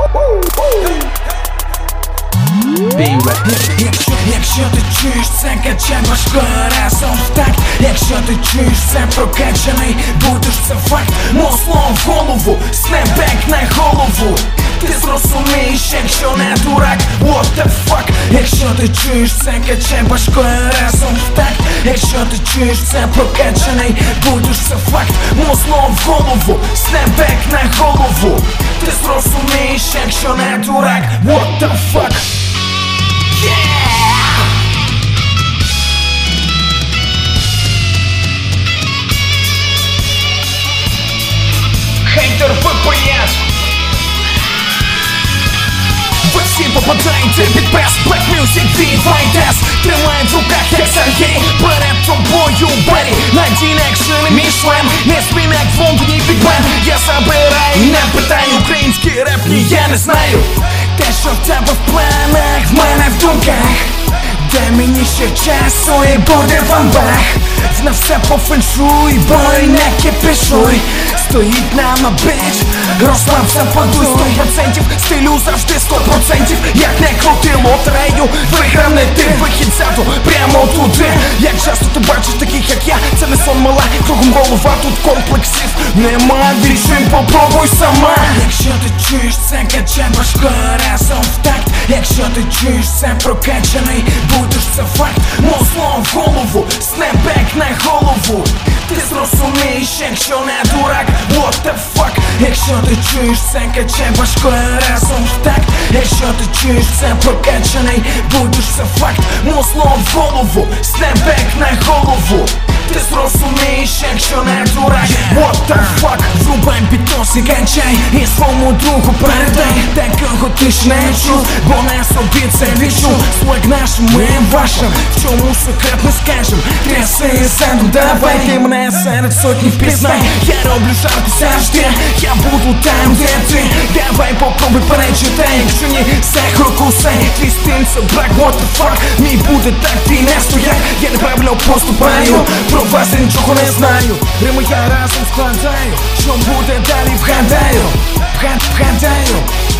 Якщо ти чуєш це, качай важкою разом в такт. Якщо ти чуєш це, прокачаний будеш, це факт. Мозлом в голову, снепбек на голову. Ти зрозумієш, якщо не дурак, what the fuck. Якщо ти чуєш це, качай важкою разом в такт. Якщо ти чуєш це, прокачаний будеш, це факт. Мозлом в голову, снепбек на голову. Ти зрозумієш, якщо не дурак, what the fuck. Хейтер ВПС. Ви всі попадаєте під прес, Black Music від Вайтес. Тримає в руках як Сергій, перед тобою Беррі. Надійний екшен, мій шлем, не свин як в Лондоні Big Ben. Я забираю, не питаю, український реп, ні, я не знаю. Те, що в тебе в планах, в мене в думках. Дай мені ще часу і буде бамбах. На все по феншуй, бой не кипішуй. Стоїть нама біч, розслабся, подуй. 100% стилю завжди 100%. Як не крути лотерею, виграв не ти. Вихід ззаду, прямо туди. Як часто ти бачиш таких як я, це не сон мала. Кругом голова, тут комплексів нема. Відчуй, попробуй сама. Якщо ти чуєш це, качай важкою разом в такт. Якщо ти чуєш це, прокачаний будеш, це факт. Мозлом в голову, снепбек на голову. Ти зрозумієш, якщо не дурак, what the fuck. Якщо ти чуєш це, качай важкою разом в такт. Якщо ти чуєш це, прокачаний будеш, це факт. Мозлом в голову, снепбек на голову. Ти зрозумієш, якщо не дурак, what the fuck. Врубай бітос і качай, і своєму другу передай. Такого ти ж не чув, бо на собі це відчув. Слог наш, ми вашим, в чому секрет не скажем. Тряси ззаду, давай, ти мене серед сотні впізнай. Я роблю жарку завжди, я буду там, де ти. Давай попробуй перечитай, якщо ні, сехро кусай. Твій стиль це брак, what the fuck. Мій буде так, ти не стояк. Я неправильно поступаю, про вас я нічого не знаю. Рими я разом складаю, що буде далі, вгадаю. Вгадаю.